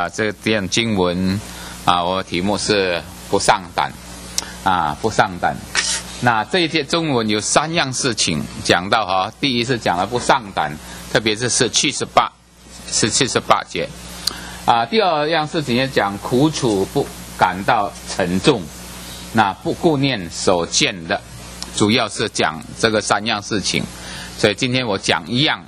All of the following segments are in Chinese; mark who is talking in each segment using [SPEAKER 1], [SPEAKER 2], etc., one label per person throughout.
[SPEAKER 1] 这段经文我题目是不上胆不上胆。那这一节中文有3样事情讲到第一是讲了不上胆，特别是78节第二样事情也讲苦楚不感到沉重，那不顾念所见的，主要是讲这个3样事情。所以今天我讲一样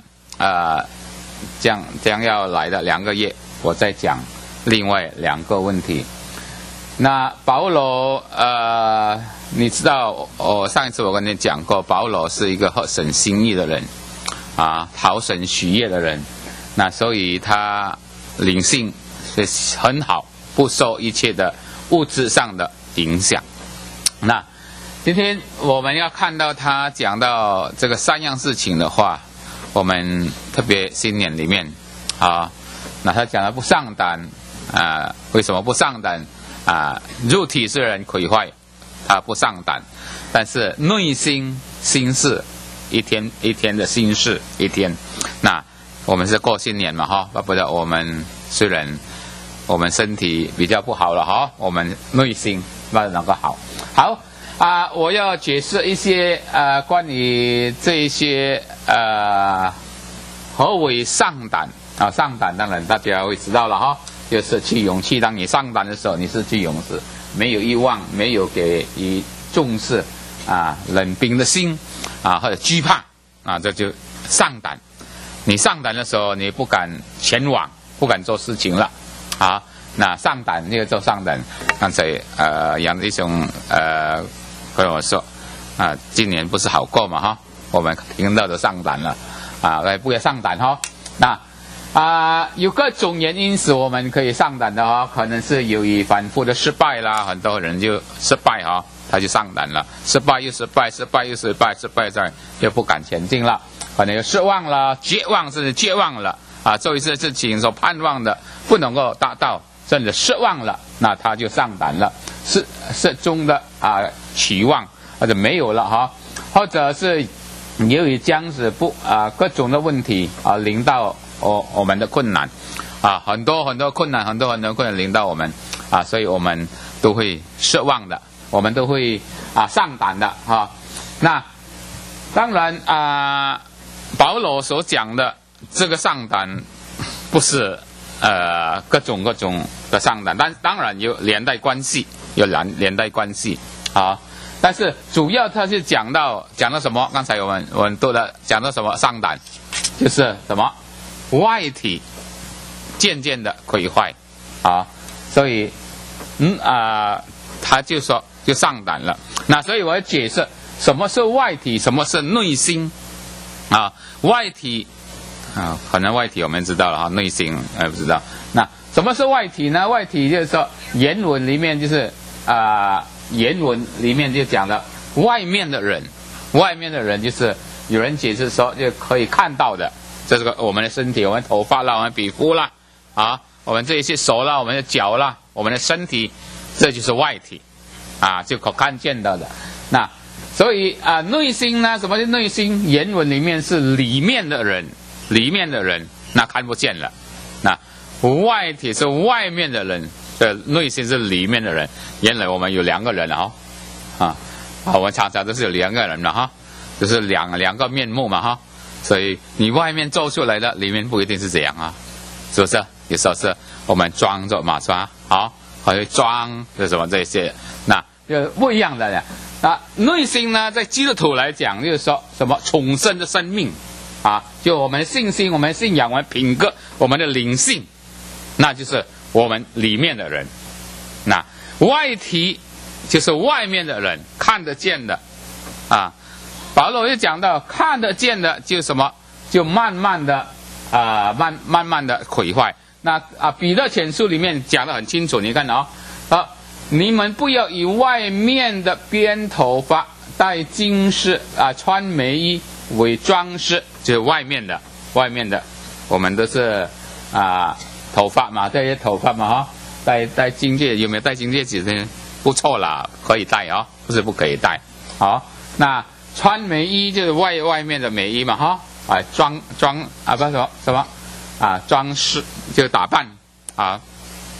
[SPEAKER 1] 将要来的2个月，我再讲另外2个问题。那保罗你知道上一次我跟你讲过，保罗是一个合神心意的人讨神喜悦的人，那所以他灵性是很好，不受一切的物质上的影响。那今天我们要看到他讲到这个3样事情的话，我们特别新年里面那他讲的不上胆为什么不上胆肉体虽然毁坏，他不上胆，但是内心心事一天一天的心事一天。那我们是过新年嘛不知道我们虽然我们身体比较不好了我们内心能够好。我要解释一些关于这一些何为上胆上胆当然大家会知道了就是去勇气。当你上胆的时候，你是去勇士，没有欲望，没有给予重视冷冰的心或者惧怕这就上胆。你上胆的时候，你不敢前往，不敢做事情了那上胆那个叫上胆。刚才杨弟兄跟我说今年不是好过嘛我们听到的上胆了不要上胆那有各种原因使我们可以上胆的可能是由于反复的失败啦，很多人就失败他就上胆了，失败又失败，失败又失败，失败再就不敢前进了，可能又失望了，绝望甚至绝望了做一些事情所盼望的不能够达到，甚至失望了，那他就上胆了，失踪的期望或者没有了或者是由于这样子各种的问题临到我们的困难很多困难，很多困难临到我们所以我们都会失望的，我们都会上胆的那当然保罗所讲的这个上胆不是各种的上胆，但当然有连带关系，但是主要他是讲到什么？刚才我们都讲到什么上胆，就是什么外体渐渐的毁坏所以他就说就上胆了。那所以我要解释什么是外体，什么是内心外体可能外体我们知道了内心不知道。那什么是外体呢？外体就是说原文里面就是原文里面就讲了外面的人就是有人解释说就可以看到的，这是我们的身体，我们头发啦，我们皮肤啦我们这些手啦，我们的脚啦，我们的身体，这就是外体就可看见到的。那所以内心呢，什么是内心？原文里面是里面的人那看不见了。那外体是外面的人，内心是里面的人。原来我们有2个人我们常常都是有2个人了就是两个面目嘛所以你外面做出来的，里面不一定是这样是不是？有时候是我们装着嘛，是吧？或者装是什么这些，那就不一样的。内心呢，在基督徒来讲，就是说什么重生的生命就我们的信心，我们的信仰，我们的品格，我们的灵性，那就是我们里面的人。那外体就是外面的人，看得见的保罗就讲到看得见的就什么，就慢慢的毁坏。那彼得前书里面讲得很清楚，你看你们不要以外面的编头发、戴金饰穿眉衣为装饰，就是外面的，我们都是头发嘛，这些头发嘛戴金戒，有没有戴金戒指呢？不错啦，可以戴不是不可以戴那穿眉衣就是外面的眉衣嘛装不是什么装饰，就是打扮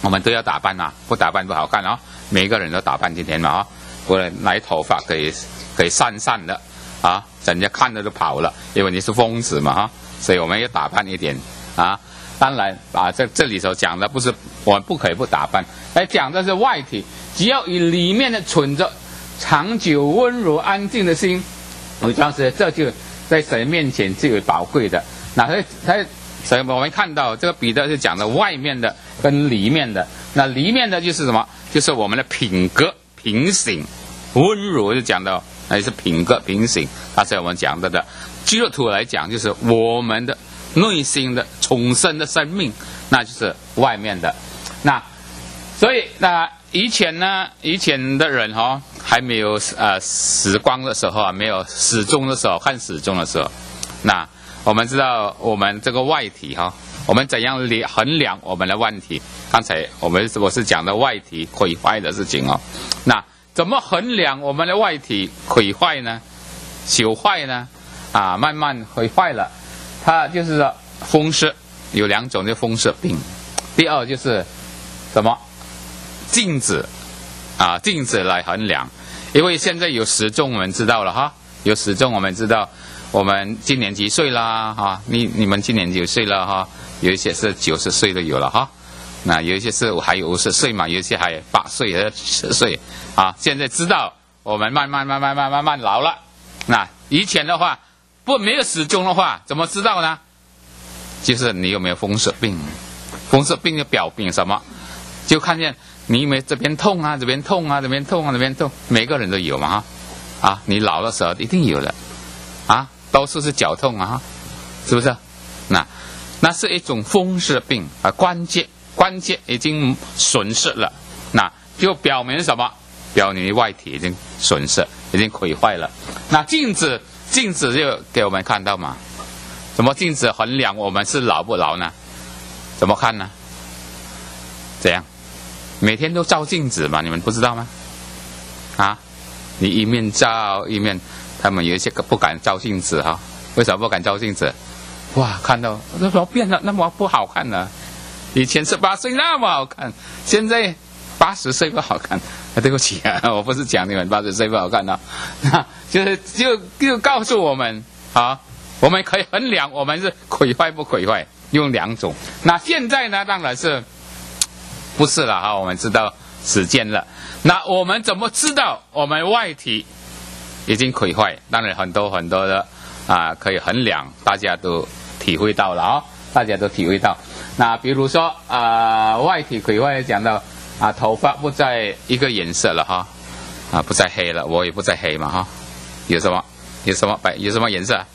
[SPEAKER 1] 我们都要打扮啊，不打扮不好看哦。每一个人都打扮今天嘛啊，不然来头发可以散散的啊，人家看了都跑了，因为你是疯子嘛哈，所以我们要打扮一点啊。当然啊，这里头讲的不是我们不可以不打扮，来讲的是外体，只要以里面的存着长久温柔安静的心，我当时这就在神面前最为宝贵的。那所以我们看到这个彼得是讲的外面的跟里面的，那里面的就是什么？就是我们的品格品行，温柔就讲到那是品格品行，它是我们讲的基督徒来讲就是我们的内心的重生的生命，那就是外面的。那所以那以前的人还没有时光的时候啊，没有时钟的时候，看时钟的时候，那我们知道我们这个外体我们怎样衡量我们的外体？刚才我是讲的外体毁坏的事情那怎么衡量我们的外体毁坏呢？朽坏呢？慢慢毁坏了，它就是说风湿有2种，就风湿病。第二就是什么？镜子镜子来衡量，因为现在有时钟我们知道了有时钟我们知道。我们今年几岁啦你们今年几岁了有一些是90岁都有了那有一些是还有50岁嘛，有一些还8岁还10岁现在知道我们慢慢老了。那以前的话没有时钟的话怎么知道呢？就是你有没有风湿病。风湿病就表明什么？就看见你有没有这边痛这边痛这边痛这边痛，每个人都有嘛你老的时候一定有的多数是脚痛是不是？那是一种风湿病关节已经损失了，那就表明什么？表明外体已经损失，已经毁坏了。那镜子就给我们看到嘛？怎么镜子衡量我们是老不老呢？怎么看呢？怎样？每天都照镜子嘛，你们不知道吗？你一面照一面。他们有一些不敢照镜子为什么不敢照镜子？哇，看到怎么变得那么不好看呢？以前18岁那么好看，现在80岁不好看。对不起我不是讲你们80岁不好看那就告诉我们我们可以衡量我们是毁坏不毁坏，用2种。那现在呢，当然是不是了我们知道时间了。那我们怎么知道我们外体已经毁坏？当然很多的可以衡量，大家都体会到了大家都体会到。那比如说外体毁坏讲到头发不再一个颜色了不再黑了，我也不再黑嘛有什么颜色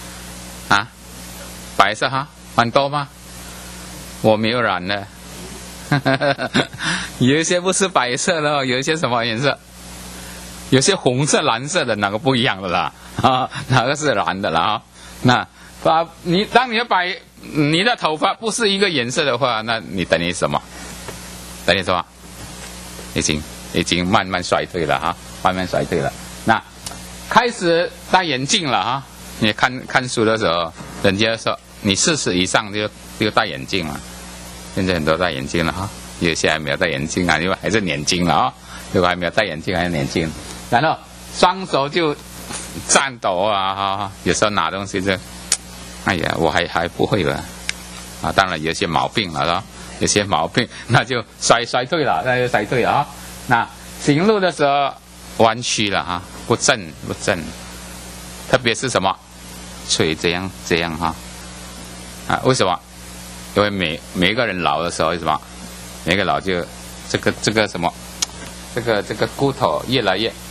[SPEAKER 1] 白色很多吗？我没有染的有一些不是白色的有一些什么颜色？有些红色蓝色的，哪个不一样的啦哪个是蓝的啦那当你的头发不是一个颜色的话，那你等于什么？已经慢慢衰退了慢慢衰退了。那开始戴眼镜了你看书的时候，人家说你40以上就戴眼镜了。现在很多戴眼镜了有些还没有戴眼镜因为还是年轻了如果还没有戴眼镜还是年轻。然后双手就颤抖有时候拿东西就哎呀我还不会了当然有些毛病了有些毛病那就衰退了，那行路的时候弯曲了不正，特别是什么腿这样为什么？因为每个人老的时候是什么？每个老就这个什么这个骨头越来越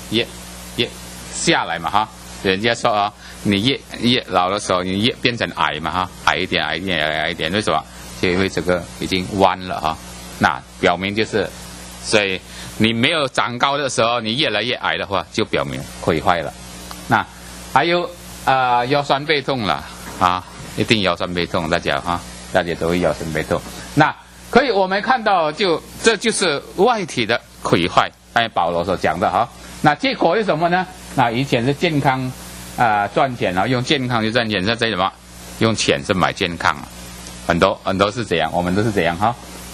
[SPEAKER 1] 下来嘛人家说你越老的时候你越变成矮嘛矮一点，为什么？就因为这个已经弯了那表明就是所以你没有长高的时候你越来越矮的话，就表明毁坏了。那还有腰酸背痛了一定腰酸背痛，大家都会腰酸背痛。那可以我们看到这就是外体的毁坏，刚才保罗所讲的那结果是什么呢？那以前是健康赚钱用健康去赚钱，现在什么？用钱是买健康很多是这样，我们都是这样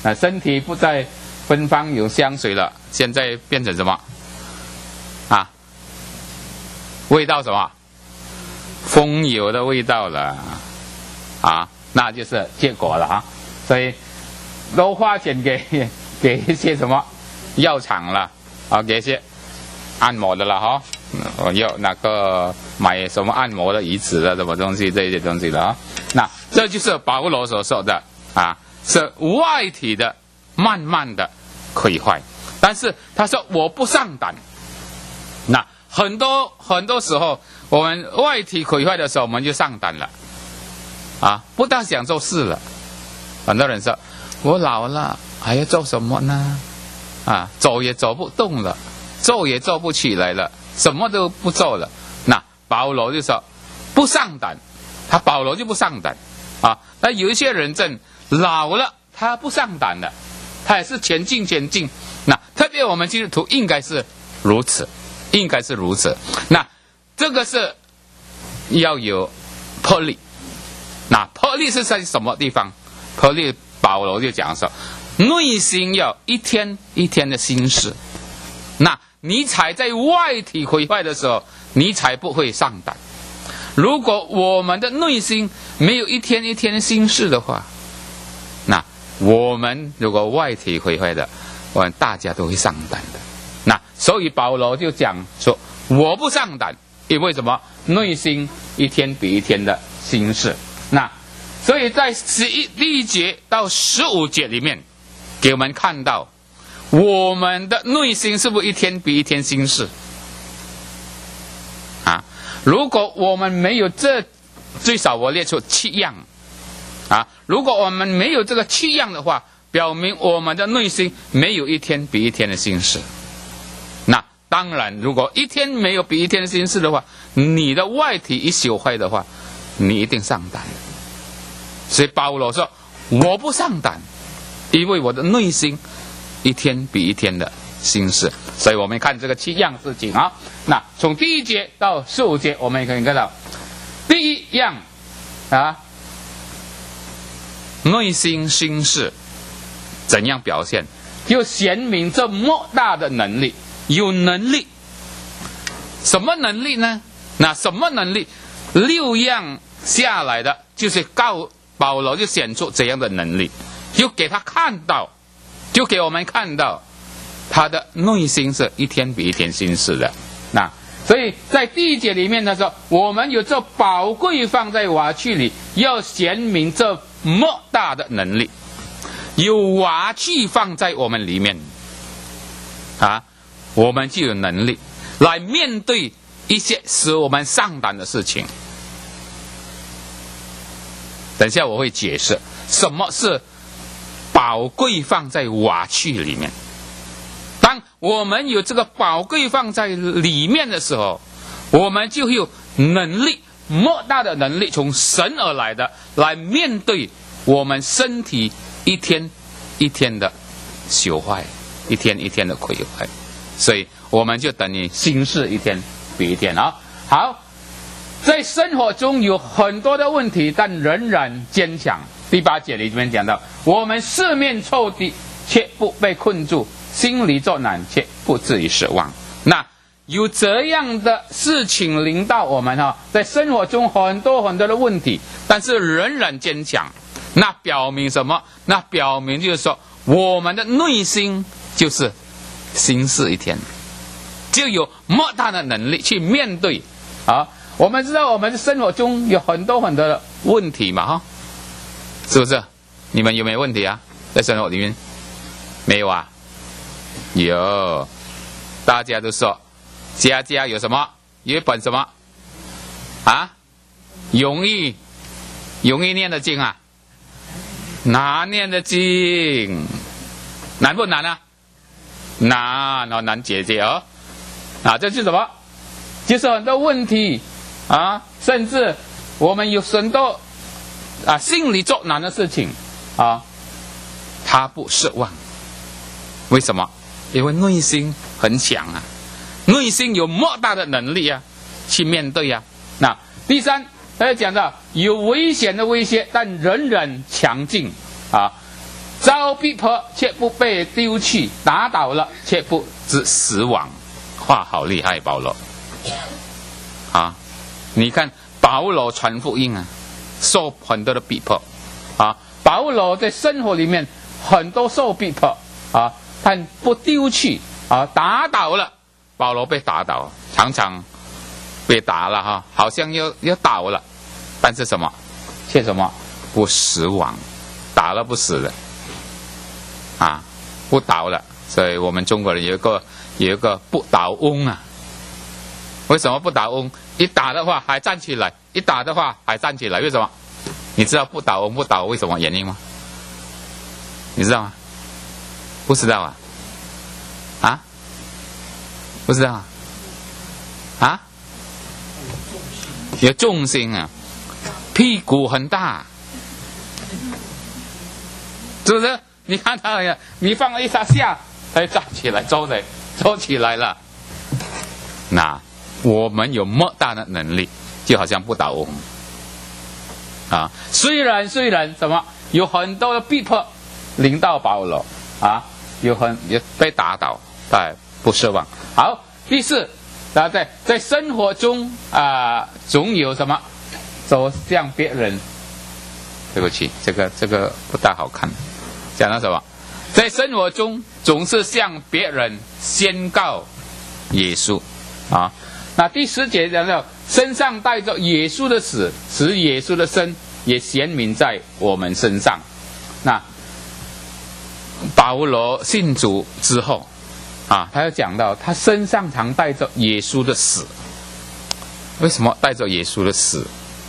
[SPEAKER 1] 那身体不再芬芳有香水了，现在变成什么？啊，味道什么？风油的味道了，啊，那就是结果了啊。所以都花钱给一些什么药厂了啊，给一些按摩的了哈。要那个买什么按摩的椅子的什么东西，这些东西的啊。那这就是保罗所说的啊，是外体的慢慢的毁坏，但是他说我不上胆。那很多时候，我们外体毁坏的时候，我们就上胆了啊，不大想做事了。很多人说我老了还要做什么呢？啊，走也走不动了，做也做不起来了，什么都不做了。那保罗就说不上胆，保罗就不上胆啊。那有一些人正老了，他不上胆的，他也是前进。那特别我们基督徒应该是如此，那这个是要有魄力。那魄力是在什么地方？魄力保罗就讲说，内心要一天一天的心事。那你才在外体毁坏的时候，你才不会上胆。如果我们的内心没有一天一天的心事的话，那我们如果外体毁坏的，我们大家都会上胆的。那所以保罗就讲说，我不上胆，因为什么？内心一天比一天的心事。那所以在11节到15节里面，给我们看到我们的内心是不是一天比一天心事啊？如果我们没有这，最少我列出7样啊。如果我们没有这个7样的话，表明我们的内心没有一天比一天的心事。那当然，如果一天没有比一天的心事的话，你的外体一朽坏的话，你一定上胆。所以保罗说我不上胆，因为我的内心一天比一天的心事。所以我们看这个7样事情啊。那从第1节到15节，我们可以看到第一样啊，内心心事怎样表现，就显明这莫大的能力。有能力，什么能力呢？那什么能力？6样下来的就是保罗就显出这样的能力，就给他看到，就给我们看到他的内心是一天比一天心事的。那所以在第1节里面的时候，我们有这宝贵放在瓦器里，要显明这莫大的能力。有瓦器放在我们里面啊，我们就有能力来面对一些使我们上胆的事情。等一下我会解释什么是宝贵放在瓦器里面。当我们有这个宝贵放在里面的时候，我们就有能力，莫大的能力从神而来的，来面对我们身体一天一天的朽坏，一天一天的毁坏。所以我们就等于心事一天比一天啊。好，在生活中有很多的问题，但仍然坚强。第8节里面讲到，我们四面受敌，却不被困住；心里作难，却不至于失望。那有这样的事情临到我们哈，在生活中很多很多的问题，但是仍然坚强。那表明什么？那表明就是说，我们的内心就是心事一天，就有莫大的能力去面对啊。我们知道我们的生活中有很多很多的问题嘛哈，是不是？你们有没有问题啊？在生活里面没有啊？有，大家都说家家有什么？有一本什么啊？容易念的经啊？难念的经，难不难啊？难解决哦。啊，这是什么？就是很多问题啊，甚至我们有很多啊心里作难的事情啊，他不失望。为什么？因为内心很强啊，内心有莫大的能力啊，去面对啊。那第3，他讲到有危险的威胁，但仍然强劲啊。 遭逼迫却不被丢弃，打倒了却不致死亡。哇，好厉害，保罗啊！你看保罗传福音啊，受很多的逼迫啊。保罗在生活里面很多受逼迫啊，但不丢弃啊，打倒了。保罗被打倒，常常被打了哈，好像要倒了，但是什么？却什么？不死亡，打了不死了啊，不倒了。所以我们中国人有一个不倒翁啊。为什么不倒翁？一打的话还站起来，一打的话还站起来，为什么？你知道不倒翁不倒为什么原因吗？你知道吗？不知道啊？啊？不知道啊？啊？有重心啊，屁股很大，是不是？你看他呀，你放了一下，他站起来，走起来了。那我们有莫大的能力，就好像不倒翁啊。虽然什么有很多的逼迫临到保罗啊，也被打倒，但不失望。好，第四，在生活中啊，总有什么走向别人。对不起，这个不大好看。讲到什么？在生活中总是向别人宣告耶稣啊。那第10节讲到身上带着耶稣的死，使耶稣的生也显明在我们身上。那保罗信主之后啊，他要讲到他身上常带着耶稣的死。为什么带着耶稣的死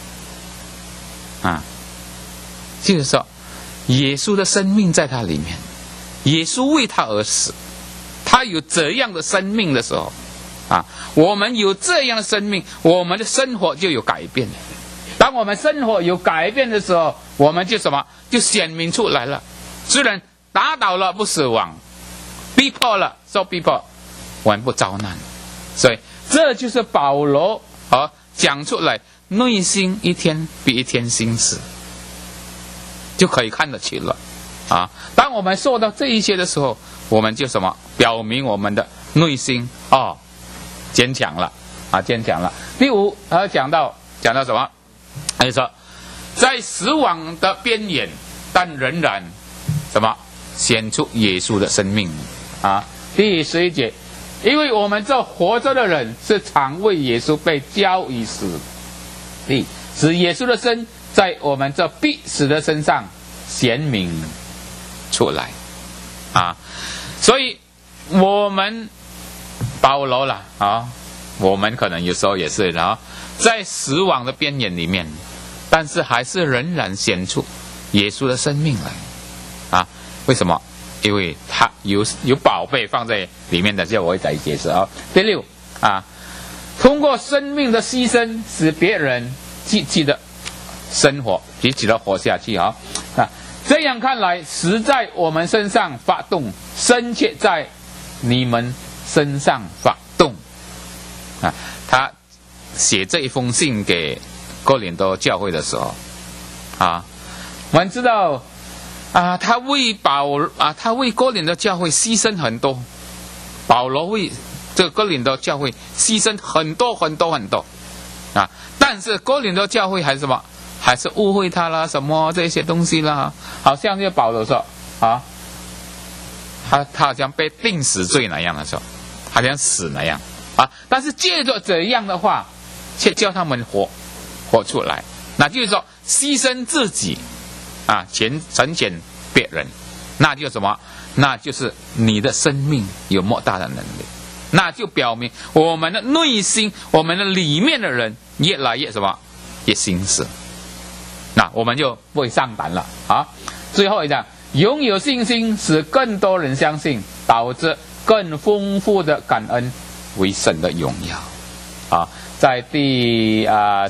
[SPEAKER 1] 啊？就是说耶稣的生命在他里面，耶稣为他而死，他有这样的生命的时候啊，我们有这样的生命，我们的生活就有改变。当我们生活有改变的时候，我们就什么？就显明出来了。虽然打倒了不死亡，逼迫了受逼迫，我们不遭难。所以这就是保罗讲出来，内心一天比一天心死，就可以看得起了啊。当我们受到这一些的时候，我们就什么？表明我们的内心坚强了啊，坚强了。第5，讲到什么？他就说，在死亡的边缘，但仍然什么？显出耶稣的生命啊。第11节，因为我们这活着的人是常为耶稣被交于死地，使耶稣的生在我们这必死的身上显明出来啊。所以我们保罗了啊，我们可能有时候也是在死亡的边缘里面，但是还是仍然显出耶稣的生命来啊。为什么？因为他有宝贝放在里面的，这我会再解释啊。第6啊，通过生命的牺牲，使别人积极的生活，积极的活下去啊。这样看来，实在我们身上发动，深切在你们身上发动啊。他写这一封信给哥林多教会的时候啊，我们知道啊，他为哥林多教会牺牲很多，保罗为这个哥林多教会牺牲很多啊，但是哥林多教会还是什么？还是误会他啦，什么这些东西啦，好像就保罗说啊，他好像被定死罪那样的时候，好像死那样啊，但是借着这样的话，却叫他们活出来，那就是说牺牲自己啊，成全别人，那就什么？那就是你的生命有莫大的能力，那就表明我们的内心，我们的里面的人越来越什么？越心死。那我们就不会上当了啊！最后一讲，拥有信心使更多人相信，导致更丰富的感恩为神的荣耀啊！在第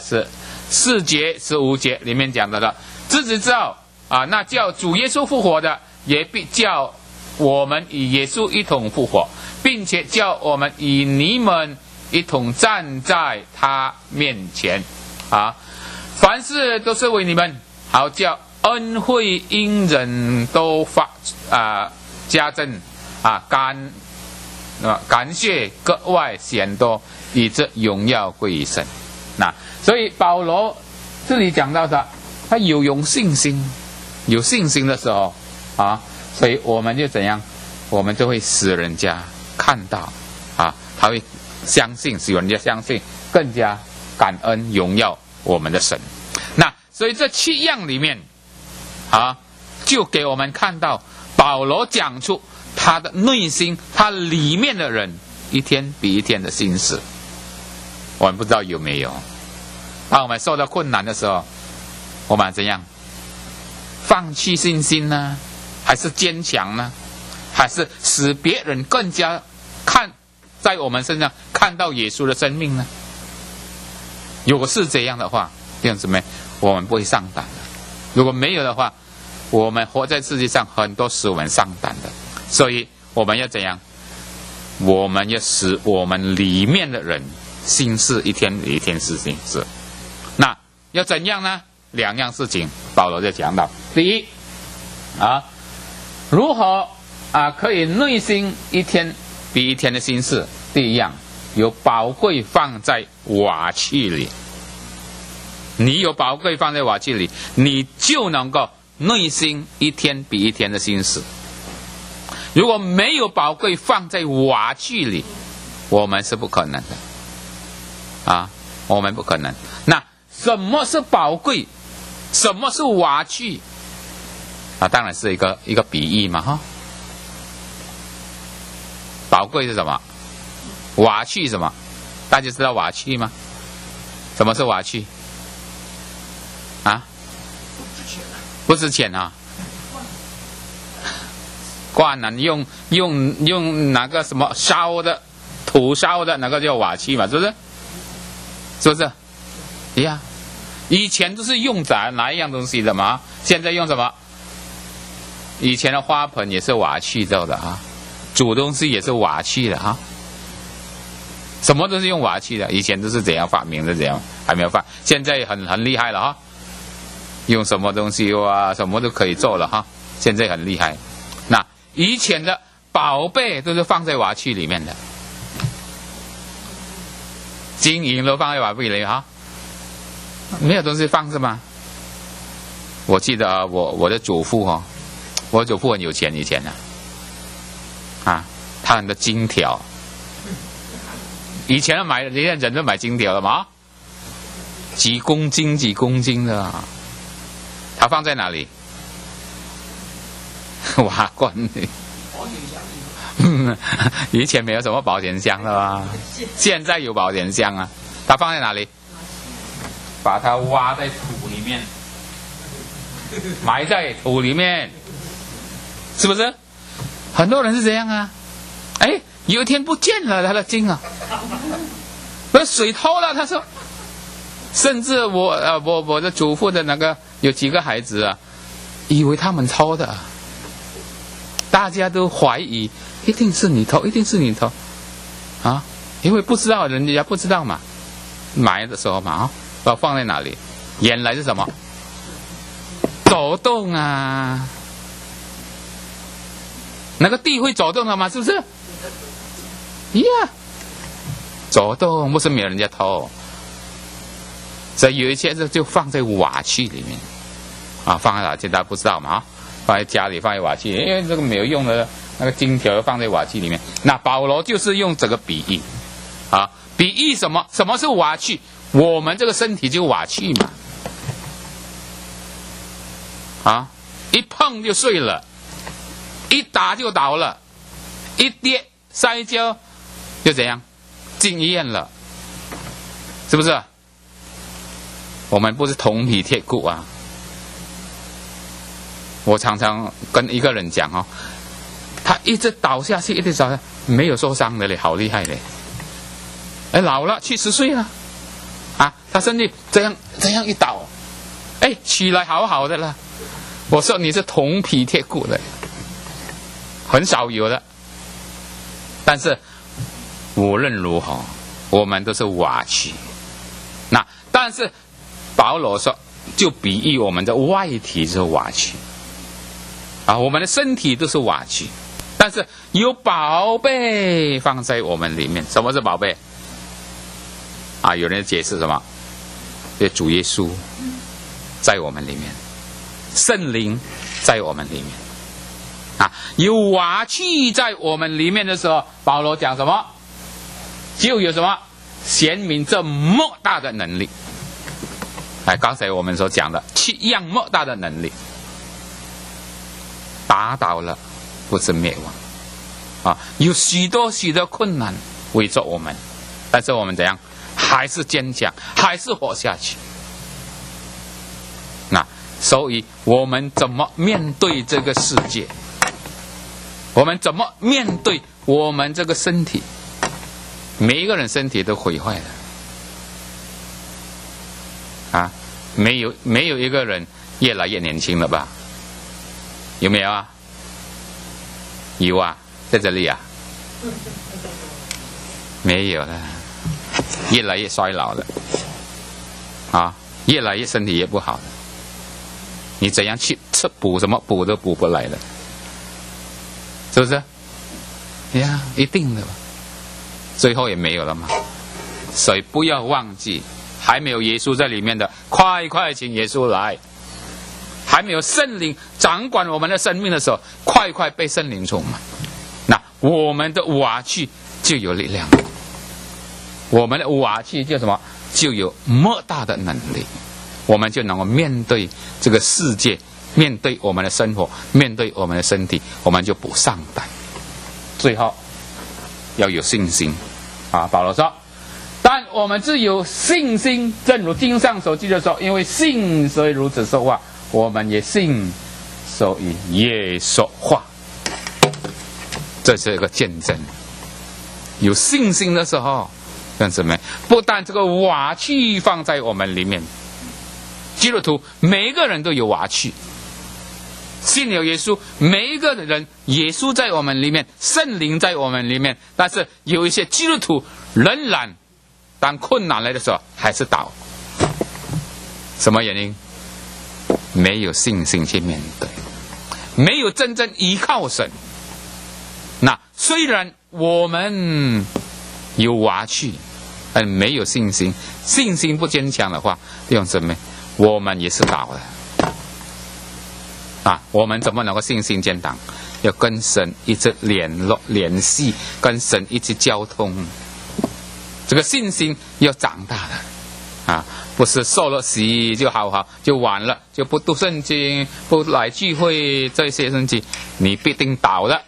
[SPEAKER 1] 4节15节里面讲的了，自己知道啊，那叫主耶稣复活的，也必叫我们与耶稣一同复活，并且叫我们与你们一同站在他面前啊！凡事都是为你们，好叫恩惠因人都加增感谢格外显多，以致荣耀归于神。那所以保罗这里讲到的，他有信心，有信心的时候所以我们就怎样？我们就会使人家看到他会相信，使人家相信，更加感恩荣耀我们的神。那所以这7样里面就给我们看到保罗讲出他的内心，他里面的人一天比一天的心思。我们不知道有没有？当我们受到困难的时候，我们怎样？放弃信心呢？还是坚强呢？还是使别人更加在我们身上看到耶稣的生命呢？如果是这样的话，弟兄姊妹，我们不会上胆的。如果没有的话，我们活在世界上很多使我们上胆的。所以我们要怎样？我们要使我们里面的人心思一天比一天是心思。那要怎样呢？2样事情保罗就讲到。第一如何可以内心一天比一天的心事？第一样，有宝贵放在瓦器里。你有宝贵放在瓦器里，你就能够内心一天比一天的心事。如果没有宝贵放在瓦器里，我们是不可能的我们不可能。那什么是宝贵？什么是瓦器？当然是一个比喻嘛宝贵是什么？瓦器什么？大家知道瓦器吗？什么是瓦器？不值钱灌用哪个什么土烧的那个叫瓦器嘛，是不是？是不是？以前都是用哪一样东西的嘛？现在用什么？以前的花盆也是瓦器做的煮东西也是瓦器的什么都是用瓦器的。以前都是怎样发明的？怎样还没有发？现在很厉害了用什么东西什么都可以做了现在很厉害。那以前的宝贝都是放在瓦器里面的，金银都放在瓦器里没有东西放是吗？我记得我的祖父我的祖父很有钱，以前他很多金条。以前人都买金条了嘛，几公斤的他放在哪里？瓦罐里。以前没有什么保险箱了吧？现在有保险箱他放在哪里？把它挖在土里面，埋在土里面，是不是？很多人是这样有一天不见了他的金被水偷了，他说。甚至我的祖父的那个有几个孩子以为他们偷的，大家都怀疑一定是你偷，一定是你偷因为不知道，人家不知道嘛，埋的时候嘛放在哪里？原来是什么？走动那个地会走动的嘛，是不是？走动不是没有人家偷，所以有一些就放在瓦器里面放在瓦器，大家不知道嘛放在家里，放在瓦器，因为这个没有用的那个金条放在瓦器里面。那保罗就是用这个比喻比喻什么？什么是瓦器？我们这个身体就是瓦器嘛一碰就碎了，一打就倒了，一跌摔跤就怎样？进医院了，是不是？我们不是铜皮铁骨我常常跟一个人讲他一直倒下去，一直倒下，没有受伤的嘞，好厉害嘞！老了70岁了他身体这样一倒，起来好好的了。我说你是铜皮铁骨的，很少有的。但是无论如何，我们都是瓦器。但是保罗说就比喻我们的外体是瓦器啊，我们的身体都是瓦器，但是有宝贝放在我们里面。什么是宝贝啊？有人解释什么？对，主耶稣在我们里面，圣灵在我们里面啊，有瓦器在我们里面的时候，保罗讲什么？就有什么显明这莫大的能力。哎，刚才我们所讲的7样莫大的能力，打倒了不是灭亡啊！有许多许多困难围着我们，但是我们怎样？还是坚强，还是活下去。那所以我们怎么面对这个世界？我们怎么面对我们这个身体？每一个人身体都毁坏了啊！没有一个人越来越年轻了吧？有没有啊？有啊，在这里啊，没有了，越来越衰老了啊，越来越身体越不好了。你怎样去吃补什么补都补不来了，是不是？呀，一定的吧。最后也没有了嘛。所以不要忘记，还没有耶稣在里面的，快快请耶稣来。还没有圣灵掌管我们的生命的时候，快快被圣灵充满，那我们的瓦器就有力量，我们的瓦器就什么？就有莫大的能力，我们就能够面对这个世界，面对我们的生活，面对我们的身体，我们就不上当。最后要有信心啊！保罗说，但我们只有信心，正如经上所记的说，因为信所以如此说话，我们也信，所以也说话。这是一个见证。有信心的时候，干什么？不但这个瓦器放在我们里面，基督徒每一个人都有瓦器，信了耶稣，每一个人耶稣在我们里面，圣灵在我们里面，但是有一些基督徒仍然当困难来的时候还是倒。什么原因？没有信心去面对，没有真正依靠神。那虽然我们有瓦器，但没有信心，信心不坚强的话，弟兄姊妹，我们也是倒的啊！我们怎么能够信心坚强？要跟神一直联系，跟神一直交通，这个信心要长大的啊！不是受了洗就好就完了，就不读圣经，不来聚会，这些圣经你必定倒的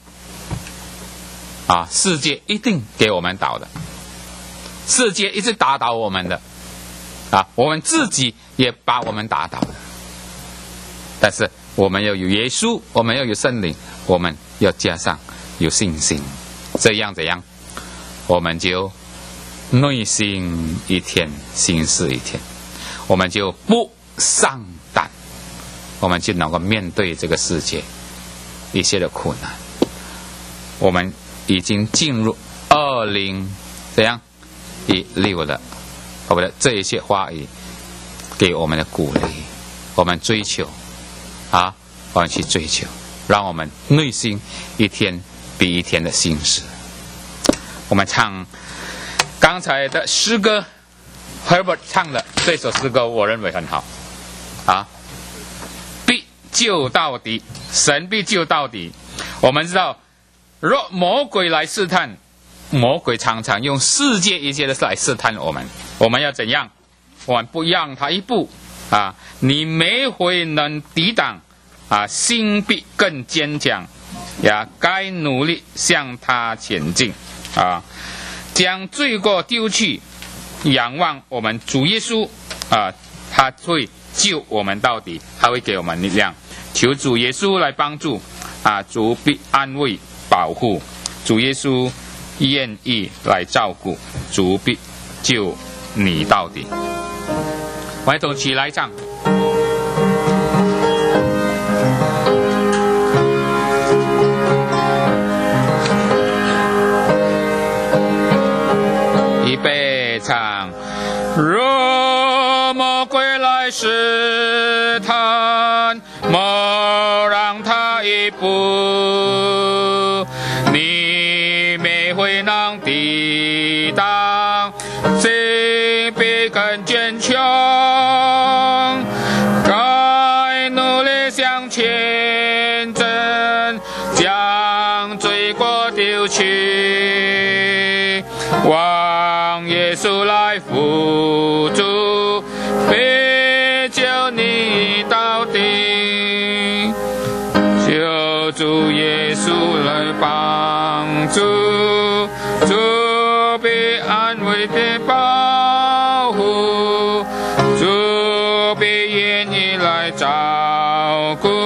[SPEAKER 1] 啊！世界一定给我们倒的，世界一直打倒我们的啊！我们自己也把我们打倒的。但是我们要有耶稣，我们要有圣灵，我们要加上有信心，这样怎样？我们就内心一天，心事一天，我们就不上当，我们就能够面对这个世界一些的苦难。我们已经进入2016了，我们的这一些话语给我们的鼓励，我们追求啊，我们去追求，让我们内心一天比一天的心事。我们唱刚才的诗歌 ，Herbert 唱的这首诗歌，我认为很好啊，必救到底，神必救到底。我们知道，若魔鬼来试探，魔鬼常常用世界一切的来试探我们，我们要怎样？我们不让他一步啊！你每回能抵挡啊，心必更坚强呀！该努力向他前进啊！将罪过丢弃，仰望我们主耶稣啊，他会救我们到底，他会给我们力量。求主耶稣来帮助啊！主必安慰保护，主耶稣愿意来照顾，主必救你到底。我们一同起来唱。预备唱，若魔鬼来来试探，莫让他一步，你没会能抵挡，心必更坚强。该努力向前走，将罪过丢弃，望耶稣来扶助，必救你到底。求主耶稣来帮助，主必安慰并保护，主必愿意来照顾，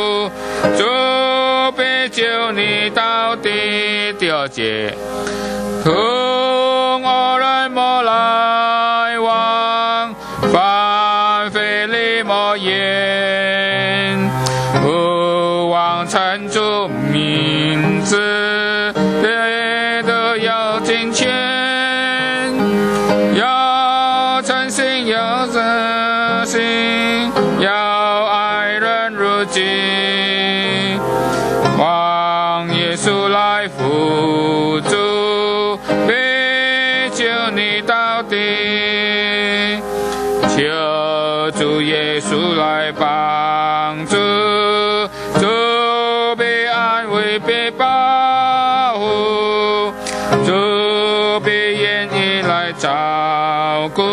[SPEAKER 1] 主必救你到底。第二节，同恶人莫来往，反非礼莫言，不忘称主名字，别的要金钱，要诚心，要热心，要爱人如己，望耶稣来扶助，必救你到底。求主耶稣来帮助，主必安慰必保护，主必愿意来照顾，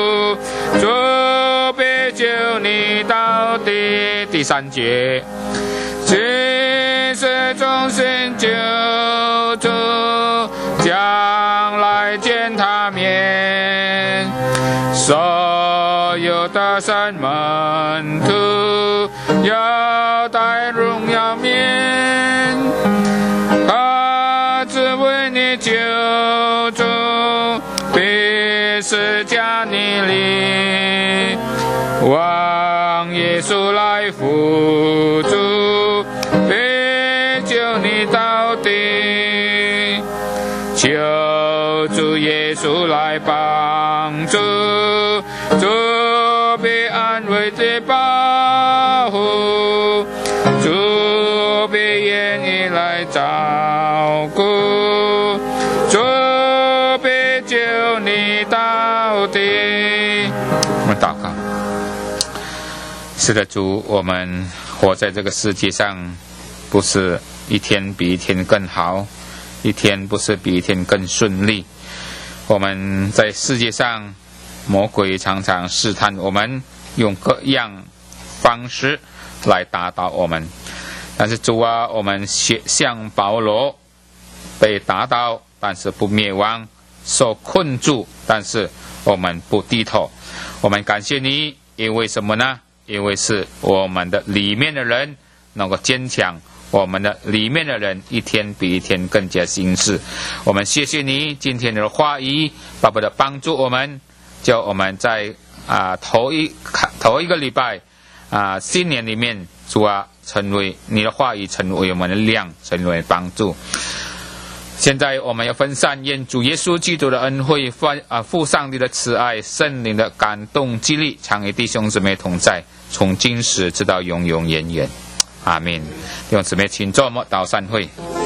[SPEAKER 1] 主必救你到底。第三节，今世忠心救主，将来见他面，所有的神门徒要带荣耀面，他只为你救主，必是加你力，望耶稣来扶助，必救你到底。求主耶稣来帮助，主必安慰地保护，主必愿意来照顾，主必救你到底。我们祷告。是的，主，我们活在这个世界上，不是一天比一天更好，一天不是比一天更顺利。我们在世界上，魔鬼常常试探我们，用各样方式来打倒我们。但是主啊，我们像保罗被打倒，但是不灭亡，受困住，但是我们不低头。我们感谢你，因为什么呢？因为是我们的里面的人能够坚强，我们的里面的人一天比一天更加行事。我们谢谢你今天的话语，爸爸的帮助我们，叫我们在头一个礼拜新年里面，主啊，成为你的话语，成为我们的亮，成为帮助。现在我们要分散，愿主耶稣基督的恩惠、父上帝的慈爱、圣灵的感动激励，常与弟兄姊妹同在，从今时直到永永远远。阿们。弟兄姊妹，请坐，默祷散会。